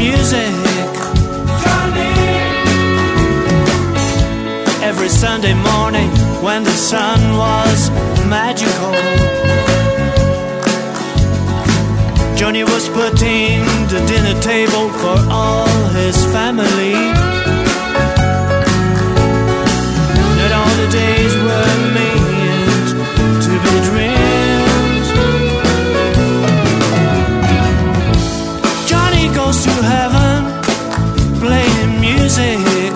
music. Johnny. Every Sunday morning when the sun was magical, Johnny was putting the dinner table for all his family. That all the days were meant to be dreamed. Johnny goes to heaven playing music.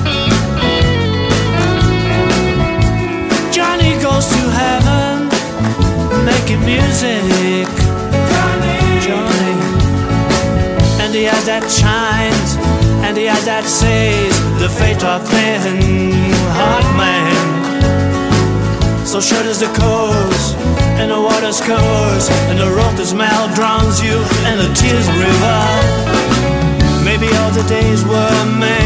Johnny goes to heaven making music. Johnny. And the eyes that shines, and the eyes that says the fate of thin heart man. So short as the coast, and the water's course, and the road the smell drowns you, and the tears river. Maybe all the days were meant